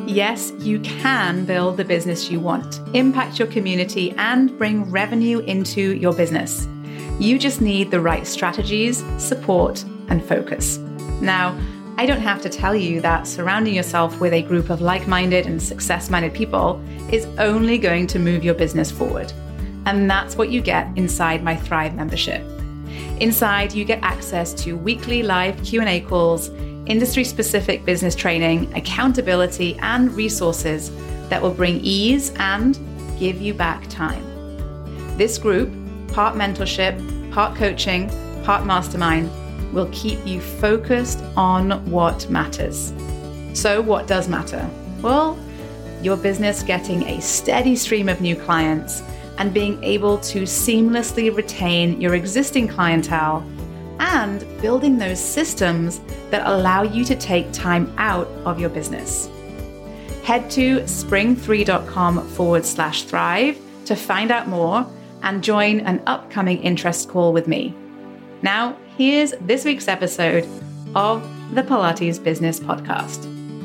Yes, you can build the business you want, impact your community, and bring revenue into your business. You just need the right strategies, support, and focus. Now, I don't have to tell you that surrounding yourself with a group of like-minded and success-minded people is only going to move your business forward. And that's what you get inside my Thrive membership. Inside, you get access to weekly live Q&A calls, industry-specific business training, accountability, and resources that will bring ease and give you back time. This group, part mentorship, part coaching, part mastermind, will keep you focused on what matters. So what does matter? Well, your business getting a steady stream of new clients and being able to seamlessly retain your existing clientele and building those systems that allow you to take time out of your business. Head to spring3.com/thrive to find out more and join an upcoming interest call with me. Now, here's this week's episode of the Pilates Business Podcast.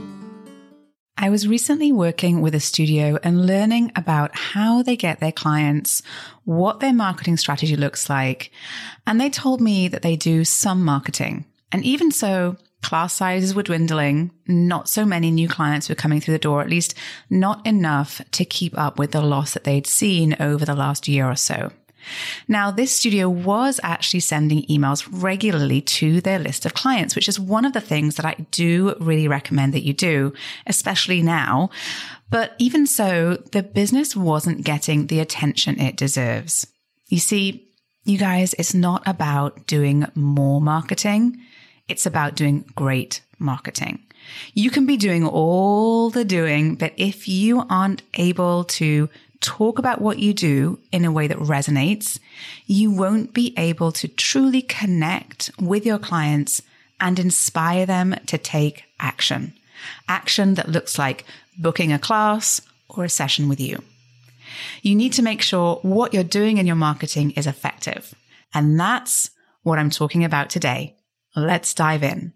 I was recently working with a studio and learning about how they get their clients, what their marketing strategy looks like, and they told me that they do some marketing. And even so, class sizes were dwindling. Not so many new clients were coming through the door, at least not enough to keep up with the loss that they'd seen over the last year or so. Now, this studio was actually sending emails regularly to their list of clients, which is one of the things that I do really recommend that you do, especially now. But even so, the business wasn't getting the attention it deserves. You see, you guys, it's not about doing more marketing. It's about doing great marketing. You can be doing all the doing, but if you aren't able to talk about what you do in a way that resonates, you won't be able to truly connect with your clients and inspire them to take action. Action that looks like booking a class or a session with you. You need to make sure what you're doing in your marketing is effective. And that's what I'm talking about today. Let's dive in.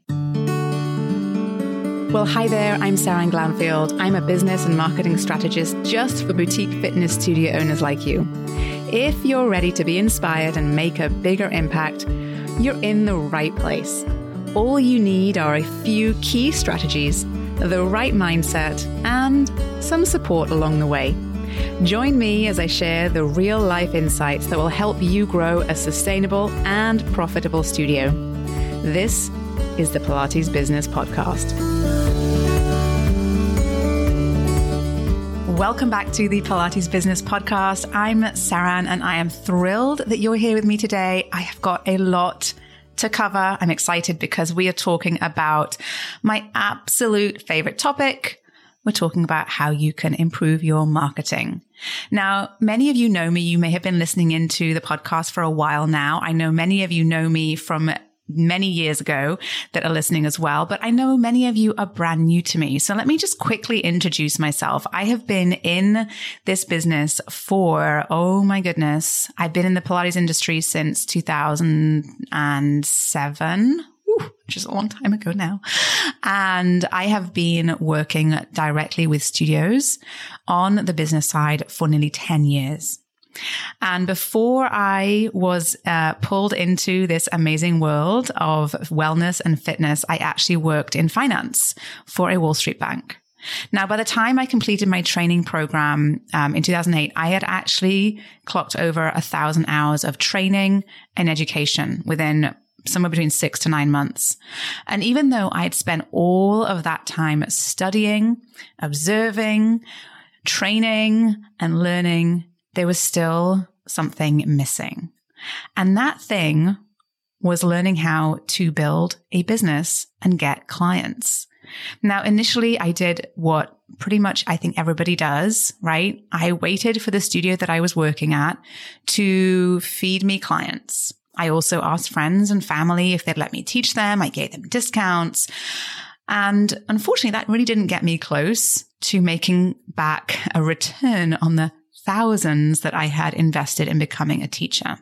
Well, hi there, I'm Sarah Glanfield. I'm a business and marketing strategist just for boutique fitness studio owners like you. If you're ready to be inspired and make a bigger impact, you're in the right place. All you need are a few key strategies, the right mindset, and some support along the way. Join me as I share the real-life insights that will help you grow a sustainable and profitable studio. This is the Pilates Business Podcast. Welcome back to the Pilates Business Podcast. I'm Saran and I am thrilled that you're here with me today. I have got a lot to cover. I'm excited because we are talking about my absolute favorite topic. We're talking about how you can improve your marketing. Now, many of you know me. You may have been listening into the podcast for a while now. I know many of you know me from many years ago that are listening as well, but I know many of you are brand new to me. So let me just quickly introduce myself. I have been in this business for, oh my goodness, I've been in the Pilates industry since 2007. Which is a long time ago now. And I have been working directly with studios on the business side for nearly 10 years. And before I was pulled into this amazing world of wellness and fitness, I actually worked in finance for a Wall Street bank. Now, by the time I completed my training program in 2008, I had actually clocked over 1,000 hours of training and education within somewhere between 6 to 9 months. And even though I had spent all of that time studying, observing, training, and learning, there was still something missing. And that thing was learning how to build a business and get clients. Now, initially, I did what pretty much I think everybody does, right? I waited for the studio that I was working at to feed me clients. I also asked friends and family if they'd let me teach them. I gave them discounts. And unfortunately, that really didn't get me close to making back a return on the thousands that I had invested in becoming a teacher.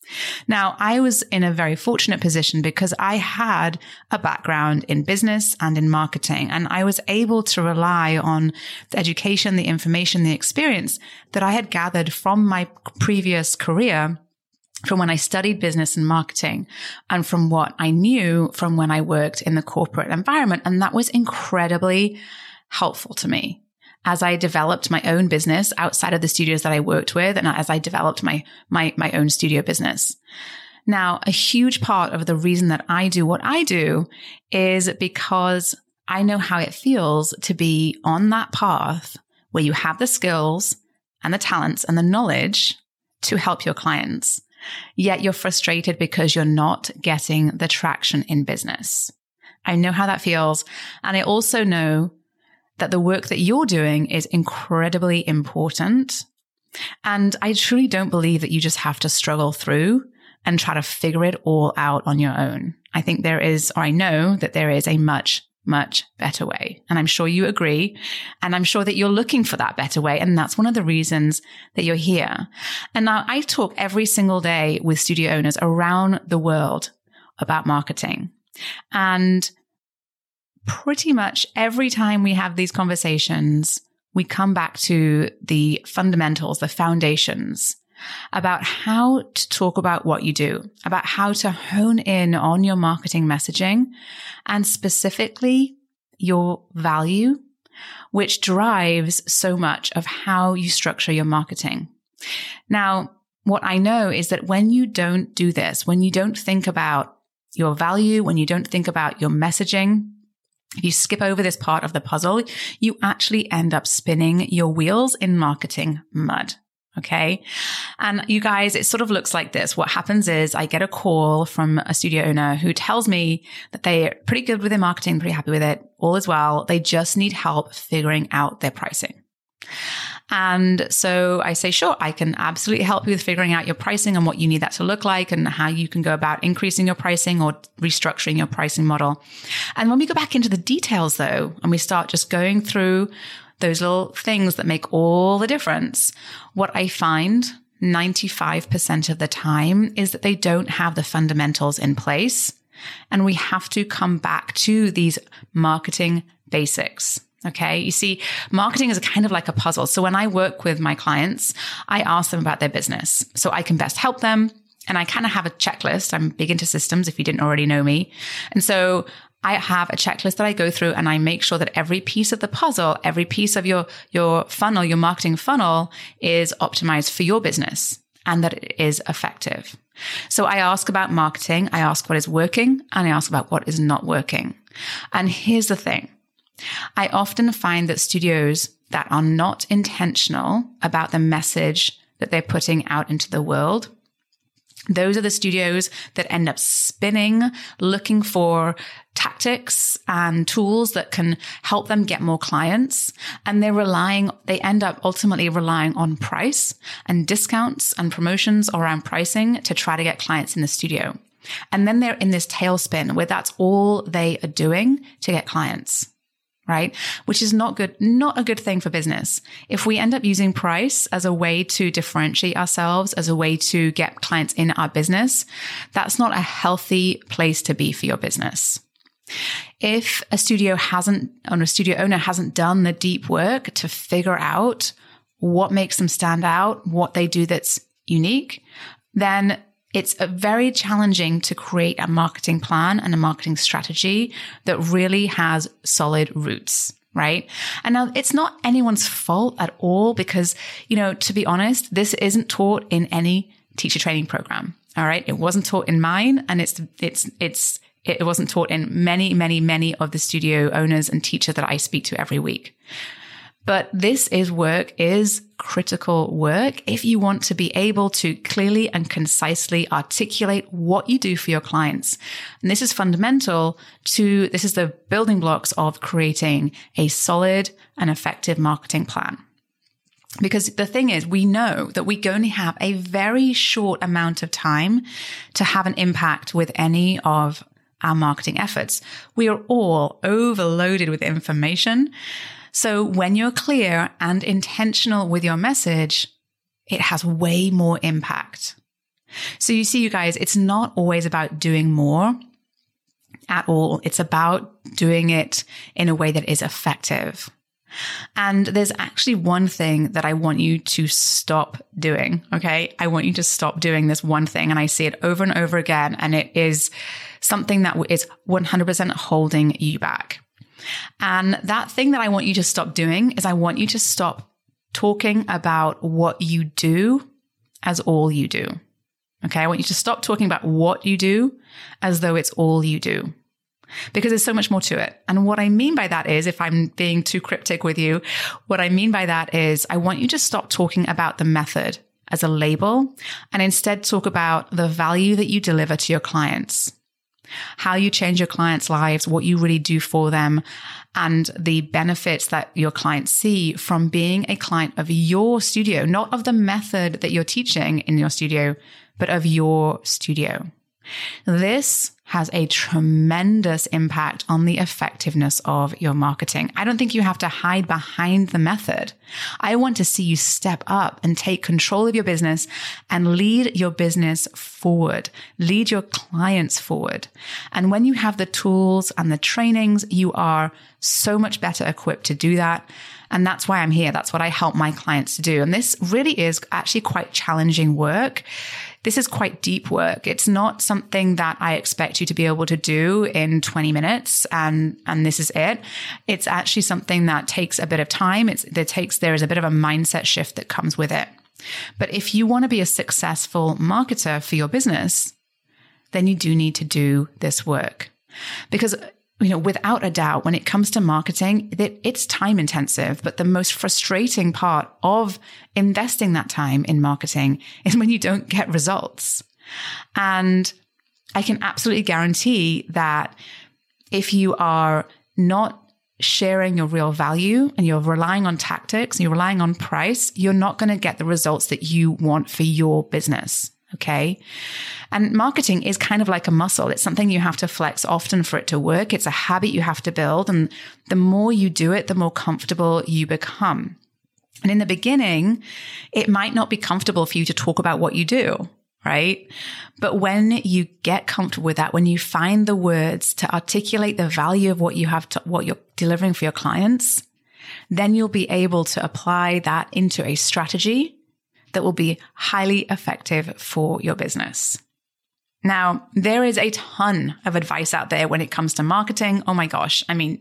Now, I was in a very fortunate position because I had a background in business and in marketing, and I was able to rely on the education, the information, the experience that I had gathered from my previous career, from when I studied business and marketing, and from what I knew from when I worked in the corporate environment. And that was incredibly helpful to me as I developed my own business outside of the studios that I worked with, and as I developed my own studio business. Now, a huge part of the reason that I do what I do is because I know how it feels to be on that path where you have the skills and the talents and the knowledge to help your clients, yet you're frustrated because you're not getting the traction in business. I know how that feels. And I also know that the work that you're doing is incredibly important. And I truly don't believe that you just have to struggle through and try to figure it all out on your own. I think there is, or I know that there is a much, much better way. And I'm sure you agree. And I'm sure that you're looking for that better way. And that's one of the reasons that you're here. And now I talk every single day with studio owners around the world about marketing. And pretty much every time we have these conversations, we come back to the fundamentals, the foundations about how to talk about what you do, about how to hone in on your marketing messaging and specifically your value, which drives so much of how you structure your marketing. Now, what I know is that when you don't do this, when you don't think about your value, when you don't think about your messaging, if you skip over this part of the puzzle, you actually end up spinning your wheels in marketing mud. Okay. And you guys, it sort of looks like this. What happens is I get a call from a studio owner who tells me that they're pretty good with their marketing, pretty happy with it, all is well. They just need help figuring out their pricing. And so I say, sure, I can absolutely help you with figuring out your pricing and what you need that to look like and how you can go about increasing your pricing or restructuring your pricing model. And when we go back into the details though, and we start just going through those little things that make all the difference, what I find 95% of the time is that they don't have the fundamentals in place. And we have to come back to these marketing basics. Okay. You see, marketing is kind of like a puzzle. So when I work with my clients, I ask them about their business so I can best help them. And I kind of have a checklist. I'm big into systems if you didn't already know me. And so I have a checklist that I go through and I make sure that every piece of the puzzle, every piece of your funnel, your marketing funnel is optimized for your business and that it is effective. So I ask about marketing. I ask what is working and I ask about what is not working. And here's the thing. I often find that studios that are not intentional about the message that they're putting out into the world, those are the studios that end up spinning, looking for tactics and tools that can help them get more clients. And they end up ultimately relying on price and discounts and promotions around pricing to try to get clients in the studio. And then they're in this tailspin where that's all they are doing to get clients. Right? Which is not good, not a good thing for business. If we end up using price as a way to differentiate ourselves, as a way to get clients in our business, that's not a healthy place to be for your business. If a studio owner hasn't done the deep work to figure out what makes them stand out, what they do that's unique, then it's very challenging to create a marketing plan and a marketing strategy that really has solid roots, right? And now it's not anyone's fault at all because, to be honest, this isn't taught in any teacher training program. All right. It wasn't taught in mine and it wasn't taught in many, many, many of the studio owners and teachers that I speak to every week. But this is critical work if you want to be able to clearly and concisely articulate what you do for your clients. And this is fundamental this is the building blocks of creating a solid and effective marketing plan. Because the thing is, we know that we only have a very short amount of time to have an impact with any of our marketing efforts. We are all overloaded with information. So when you're clear and intentional with your message, it has way more impact. So you see, you guys, it's not always about doing more at all. It's about doing it in a way that is effective. And there's actually one thing that I want you to stop doing. Okay. I want you to stop doing this one thing. And I see it over and over again. And it is something that is 100% holding you back. And that thing that I want you to stop doing is I want you to stop talking about what you do as all you do. Okay. I want you to stop talking about what you do as though it's all you do. Because there's so much more to it. And what I mean by that is, if I'm being too cryptic with you, what I mean by that is I want you to stop talking about the method as a label and instead talk about the value that you deliver to your clients, how you change your clients' lives, what you really do for them, and the benefits that your clients see from being a client of your studio, not of the method that you're teaching in your studio, but of your studio. This has a tremendous impact on the effectiveness of your marketing. I don't think you have to hide behind the method. I want to see you step up and take control of your business and lead your business forward, lead your clients forward. And when you have the tools and the trainings, you are so much better equipped to do that. And that's why I'm here. That's what I help my clients to do. And this really is actually quite challenging work. This is quite deep work. It's not something that I expect you to be able to do in 20 minutes and this is it. It's actually something that takes a bit of time. There is a bit of a mindset shift that comes with it. But if you want to be a successful marketer for your business, then you do need to do this work. Because without a doubt, when it comes to marketing, it's time intensive. But the most frustrating part of investing that time in marketing is when you don't get results. And I can absolutely guarantee that if you are not sharing your real value and you're relying on tactics and you're relying on price, you're not going to get the results that you want for your business. Okay. And marketing is kind of like a muscle. It's something you have to flex often for it to work. It's a habit you have to build. And the more you do it, the more comfortable you become. And in the beginning, it might not be comfortable for you to talk about what you do, right? But when you get comfortable with that, when you find the words to articulate the value of what you're delivering for your clients, then you'll be able to apply that into a strategy that will be highly effective for your business. Now, there is a ton of advice out there when it comes to marketing. Oh my gosh. I mean,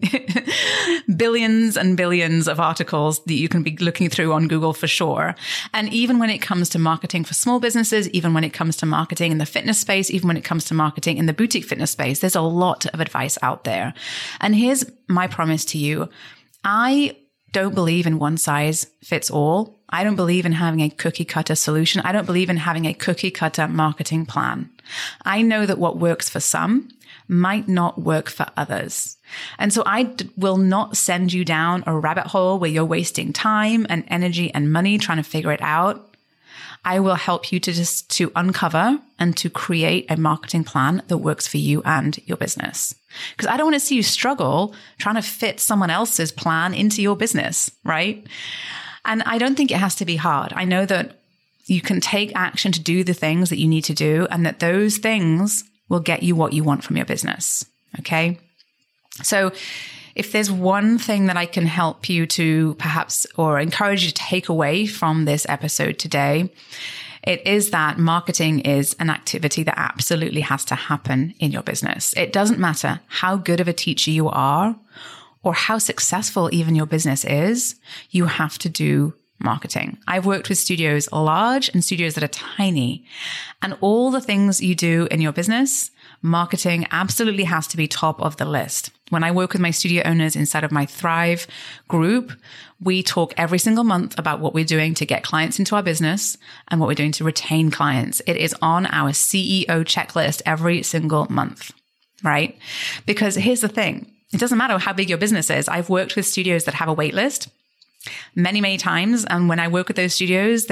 billions and billions of articles that you can be looking through on Google for sure. And even when it comes to marketing for small businesses, even when it comes to marketing in the fitness space, even when it comes to marketing in the boutique fitness space, there's a lot of advice out there. And here's my promise to you. I don't believe in one size fits all. I don't believe in having a cookie cutter solution. I don't believe in having a cookie cutter marketing plan. I know that what works for some might not work for others. And so I will not send you down a rabbit hole where you're wasting time and energy and money trying to figure it out. I will help you to uncover and to create a marketing plan that works for you and your business. Because I don't want to see you struggle trying to fit someone else's plan into your business, right? And I don't think it has to be hard. I know that you can take action to do the things that you need to do, and that those things will get you what you want from your business. Okay. So if there's one thing that I can help you to perhaps, or encourage you to take away from this episode today, it is that marketing is an activity that absolutely has to happen in your business. It doesn't matter how good of a teacher you are or how successful even your business is, you have to do marketing. I've worked with studios large and studios that are tiny, and all the things you do in your business, marketing absolutely has to be top of the list. When I work with my studio owners inside of my Thrive group, we talk every single month about what we're doing to get clients into our business and what we're doing to retain clients. It is on our CEO checklist every single month, right? Because here's the thing. It doesn't matter how big your business is. I've worked with studios that have a wait list many, many times. And when I work with those studios,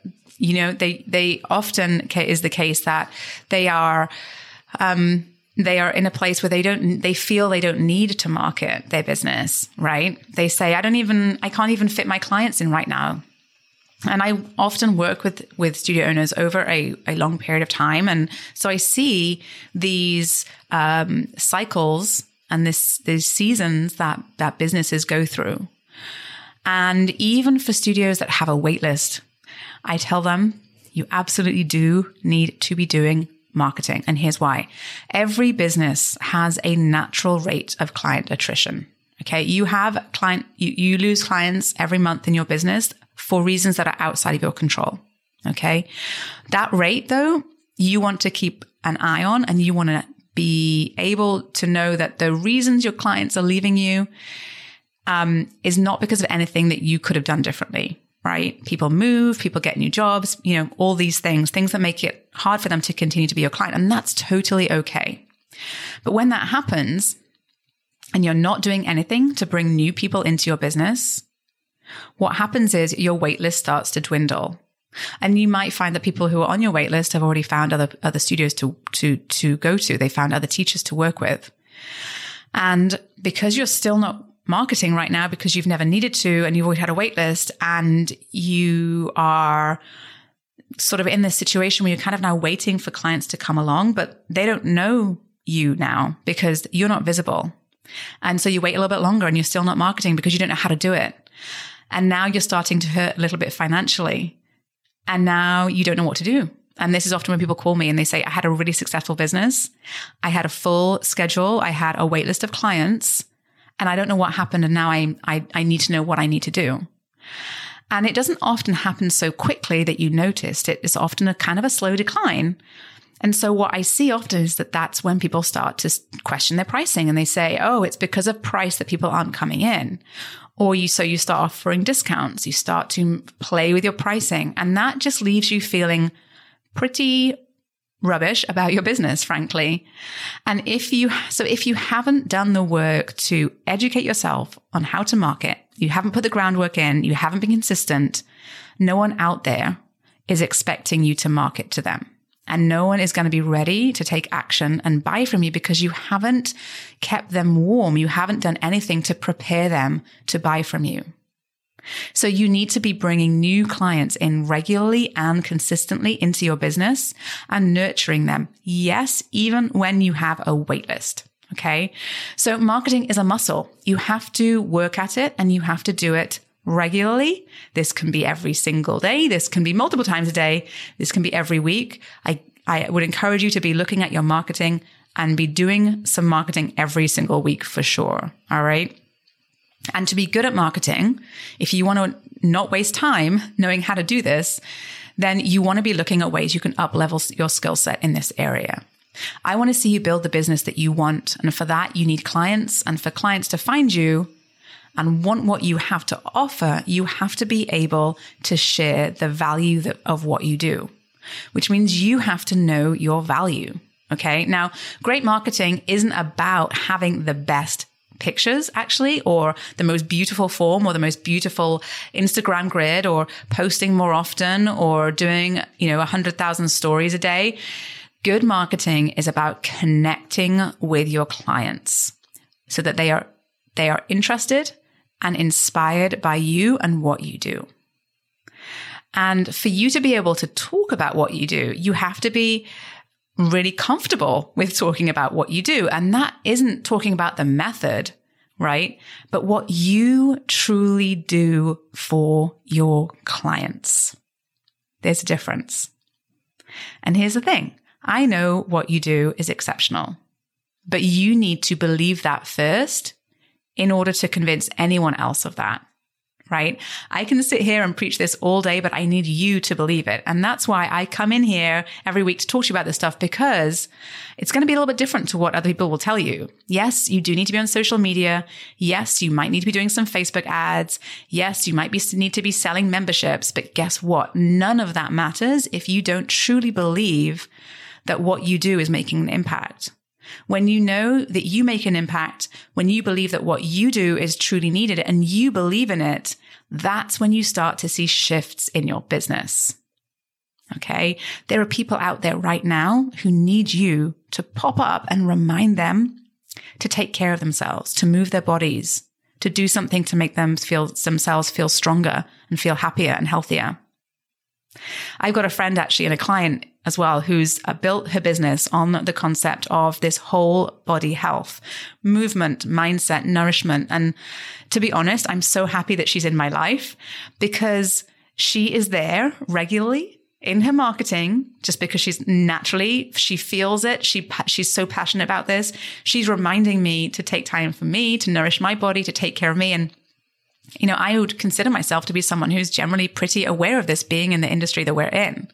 they often is the case that they are in a place where they feel they don't need to market their business, right? They say, I can't even fit my clients in right now. And I often work with studio owners over a long period of time. And so I see these cycles and these seasons that businesses go through. And even for studios that have a wait list, I tell them, you absolutely do need to be doing marketing. And here's why. Every business has a natural rate of client attrition. Okay. You lose clients every month in your business for reasons that are outside of your control. Okay. That rate though, you want to keep an eye on, and you want to be able to know that the reasons your clients are leaving you is not because of anything that you could have done differently, right? People move, people get new jobs, all these things that make it hard for them to continue to be your client. And that's totally okay. But when that happens and you're not doing anything to bring new people into your business, what happens is your wait list starts to dwindle. And you might find that people who are on your wait list have already found other studios to go to. They found other teachers to work with. And because you're still not marketing right now, because you've never needed to, and you've always had a wait list, and you are sort of in this situation where you're kind of now waiting for clients to come along, but they don't know you now because you're not visible. And so you wait a little bit longer and you're still not marketing because you don't know how to do it. And now you're starting to hurt a little bit financially. And now you don't know what to do. And this is often when people call me and they say, I had a really successful business. I had a full schedule. I had a wait list of clients, and I don't know what happened. And now I need to know what I need to do. And it doesn't often happen so quickly that you noticed it. It's often a kind of a slow decline. And so what I see often is that that's when people start to question their pricing, and they say, oh, it's because of price that people aren't coming in. Or you start offering discounts, you start to play with your pricing, and that just leaves you feeling pretty rubbish about your business, frankly. And if you haven't done the work to educate yourself on how to market, you haven't put the groundwork in, you haven't been consistent, no one out there is expecting you to market to them. And no one is going to be ready to take action and buy from you because you haven't kept them warm. You haven't done anything to prepare them to buy from you. So you need to be bringing new clients in regularly and consistently into your business and nurturing them. Yes, even when you have a wait list. Okay. So marketing is a muscle. You have to work at it, and you have to do it regularly. This can be every single day. This can be multiple times a day. This can be every week. I would encourage you to be looking at your marketing and be doing some marketing every single week for sure. All right. And to be good at marketing, if you want to not waste time knowing how to do this, then you want to be looking at ways you can up-level your skill set in this area. I want to see you build the business that you want. And for that, you need clients. And for clients to find you and want what you have to offer, you have to be able to share the value of what you do, which means you have to know your value. Okay. Now, great marketing isn't about having the best pictures actually, or the most beautiful form, or the most beautiful Instagram grid, or posting more often, or doing, 100,000 stories a day. Good marketing is about connecting with your clients so that they are interested and inspired by you and what you do. And for you to be able to talk about what you do, you have to be really comfortable with talking about what you do. And that isn't talking about the method, right? But what you truly do for your clients. There's a difference. And here's the thing. I know what you do is exceptional, but you need to believe that first in order to convince anyone else of that, right? I can sit here and preach this all day, but I need you to believe it. And that's why I come in here every week to talk to you about this stuff, because it's going to be a little bit different to what other people will tell you. Yes, you do need to be on social media. Yes, you might need to be doing some Facebook ads. Yes, you might need to be selling memberships. But guess what? None of that matters if you don't truly believe that what you do is making an impact. When you know that you make an impact, when you believe that what you do is truly needed and you believe in it, that's when you start to see shifts in your business. Okay. There are people out there right now who need you to pop up and remind them to take care of themselves, to move their bodies, to do something to make themselves feel stronger and feel happier and healthier. I've got a friend actually and a client as well who's built her business on the concept of this whole body health, movement, mindset, nourishment. And to be honest, I'm so happy that she's in my life because she is there regularly in her marketing just because she feels it. She's so passionate about this. She's reminding me to take time for me, to nourish my body, to take care of me. And I would consider myself to be someone who's generally pretty aware of this, being in the industry that we're in.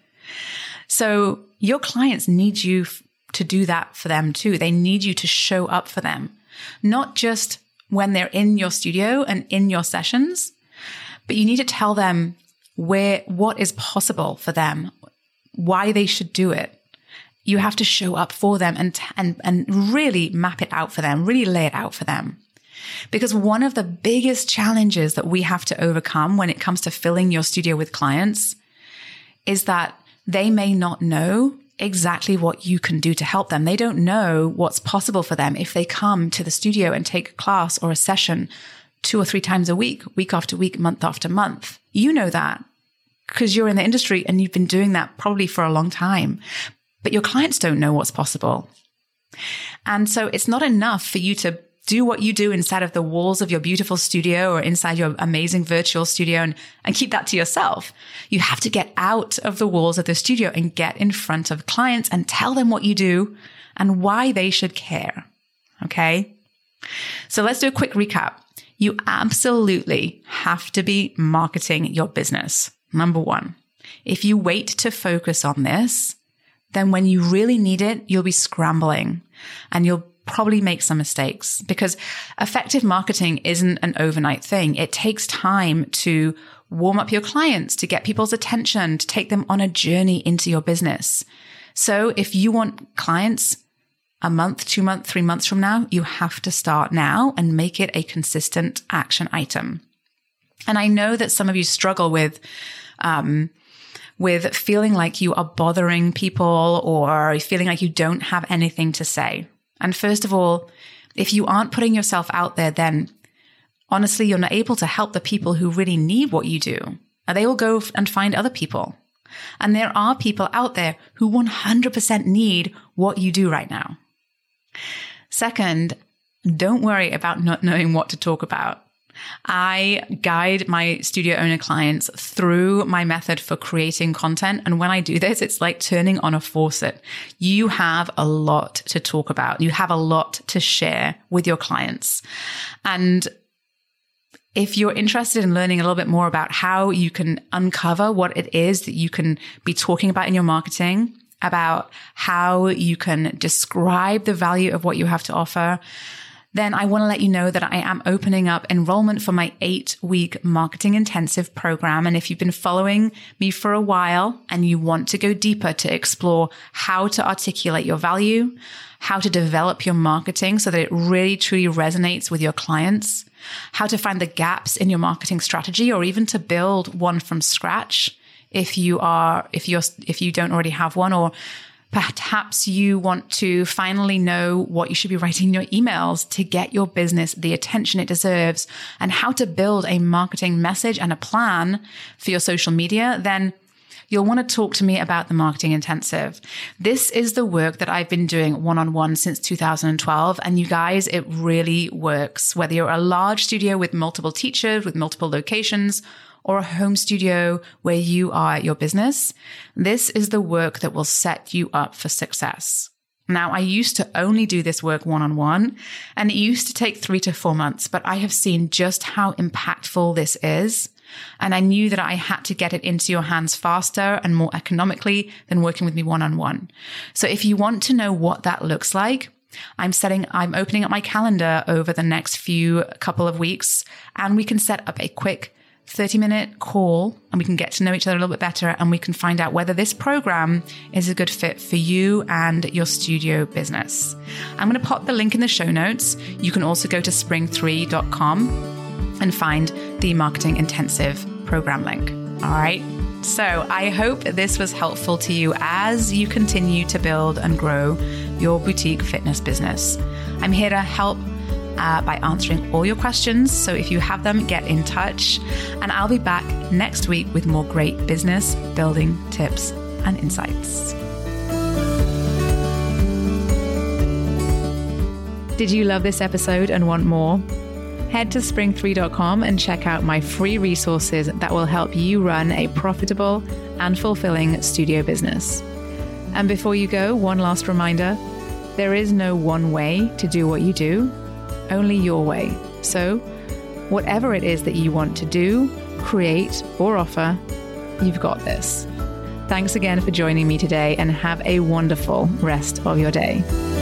So your clients need you to do that for them too. They need you to show up for them, not just when they're in your studio and in your sessions, but you need to tell them what is possible for them, why they should do it. You have to show up for them and really map it out for them, really lay it out for them. Because one of the biggest challenges that we have to overcome when it comes to filling your studio with clients is that they may not know exactly what you can do to help them. They don't know what's possible for them if they come to the studio and take a class or a session 2 or 3 times a week, week after week, month after month. You know that because you're in the industry and you've been doing that probably for a long time, but your clients don't know what's possible. And so it's not enough for you to do what you do inside of the walls of your beautiful studio or inside your amazing virtual studio and keep that to yourself. You have to get out of the walls of the studio and get in front of clients and tell them what you do and why they should care. Okay? So let's do a quick recap. You absolutely have to be marketing your business. Number 1, if you wait to focus on this, then when you really need it, you'll be scrambling and you'll probably make some mistakes because effective marketing isn't an overnight thing. It takes time to warm up your clients, to get people's attention, to take them on a journey into your business. So if you want clients a month, 2 months, 3 months from now, you have to start now and make it a consistent action item. And I know that some of you struggle with feeling like you are bothering people or feeling like you don't have anything to say. And first of all, if you aren't putting yourself out there, then honestly, you're not able to help the people who really need what you do. And they will go and find other people. And there are people out there who 100% need what you do right now. Second, don't worry about not knowing what to talk about. I guide my studio owner clients through my method for creating content. And when I do this, it's like turning on a faucet. You have a lot to talk about. You have a lot to share with your clients. And if you're interested in learning a little bit more about how you can uncover what it is that you can be talking about in your marketing, about how you can describe the value of what you have to offer, then I want to let you know that I am opening up enrollment for my 8-week marketing intensive program. And if you've been following me for a while and you want to go deeper to explore how to articulate your value, how to develop your marketing so that it really truly resonates with your clients, how to find the gaps in your marketing strategy, or even to build one from scratch if you don't already have one, or perhaps you want to finally know what you should be writing in your emails to get your business the attention it deserves, and how to build a marketing message and a plan for your social media, then you'll want to talk to me about the Marketing Intensive. This is the work that I've been doing one-on-one since 2012. And you guys, it really works. Whether you're a large studio with multiple teachers, with multiple locations, or a home studio where you are at your business, this is the work that will set you up for success. Now, I used to only do this work one-on-one, and it used to take 3 to 4 months, but I have seen just how impactful this is. And I knew that I had to get it into your hands faster and more economically than working with me one-on-one. So if you want to know what that looks like, I'm opening up my calendar over the next couple of weeks, and we can set up a quick 30-minute call and we can get to know each other a little bit better, and we can find out whether this program is a good fit for you and your studio business. I'm going to pop the link in the show notes. You can also go to spring3.com and find the Marketing Intensive program link. All right. So I hope this was helpful to you as you continue to build and grow your boutique fitness business. I'm here to help by answering all your questions. So if you have them, get in touch. And I'll be back next week with more great business building tips and insights. Did you love this episode and want more? Head to spring3.com and check out my free resources that will help you run a profitable and fulfilling studio business. And before you go, one last reminder, there is no one way to do what you do, only your way. So whatever it is that you want to do, create, or offer, you've got this. Thanks again for joining me today and have a wonderful rest of your day.